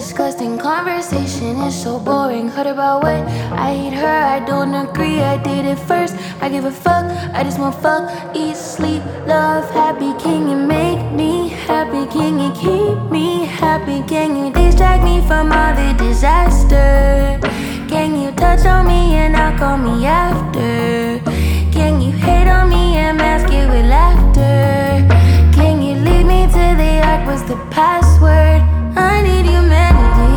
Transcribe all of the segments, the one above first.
disgusting conversation is so boring. Heard about what? I hate her, I don't agree. I did it first. I give a fuck, I just want fuck, eat, sleep, love, happy. Can you make me happy? Can you keep me happy? Can you distract me from all the disaster? Can you touch on me and not call me after? Can you hate on me and mask it with laughter? Can you lead me to the ark? Was the password? I need humanity.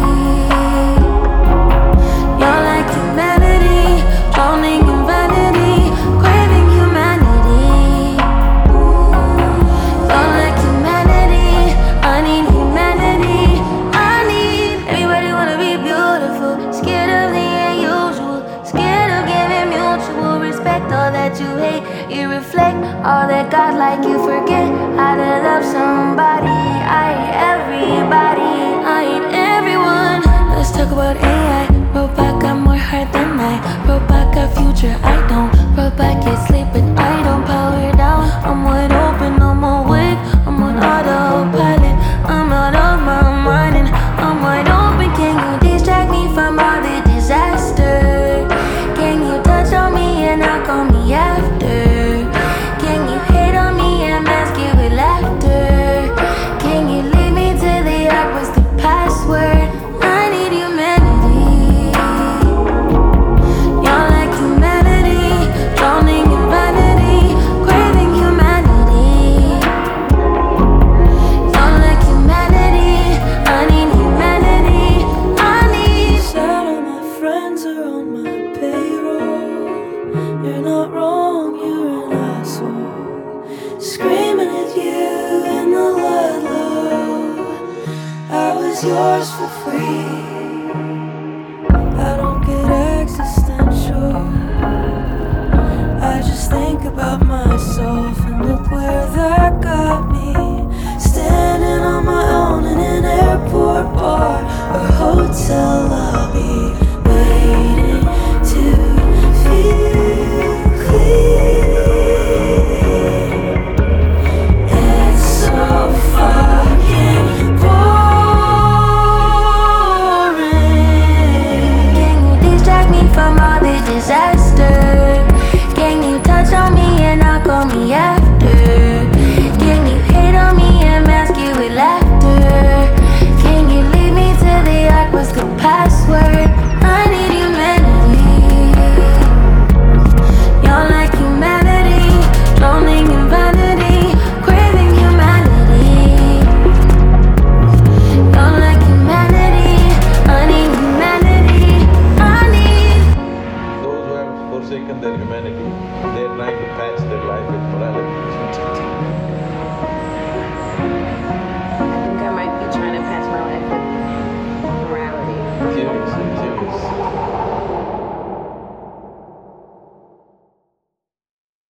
You're like humanity, drowning in vanity, craving humanity. You're like humanity, I need humanity. I need everybody wanna be beautiful, scared of the unusual, scared of giving mutual respect. All that you hate, you reflect. All that God like, you forget how to love somebody. I hate everybody, I hate everyone. Let's talk about AI. Robot got more heart than I. Robot got future, I don't. Robot get sleep, but I don't. Power down, I'm wide open, I'm awake, I'm on autopilot. I'm out of my mind and I'm wide open. Can you distract me from all the disaster? Can you touch on me and not call me after? Can you hate on me and mask it with laughter? Can you lead me to the ark? Was the password? I need humanity. You're like humanity, drowning in vanity, craving humanity. You're like humanity, I need humanity. I need. Sad all my friends are on my payroll. You're not wrong, you're an asshole. Screaming at you in the loud low. I was yours for free. I don't get existential. I just think about myself and look where that got me. Standing on my own in an airport bar or hotel lobby, waiting to feel clean. It's so fucking boring. Can you distract me from all the disaster? Can you touch on me and not call me after? Can you hate on me and mask it with laughter? Can you lead me to the ark? Was the password? I need humanity. You're like humanity, drowning in vanity, craving humanity. You're like humanity, I need humanity. I need. Those who have forsaken their humanity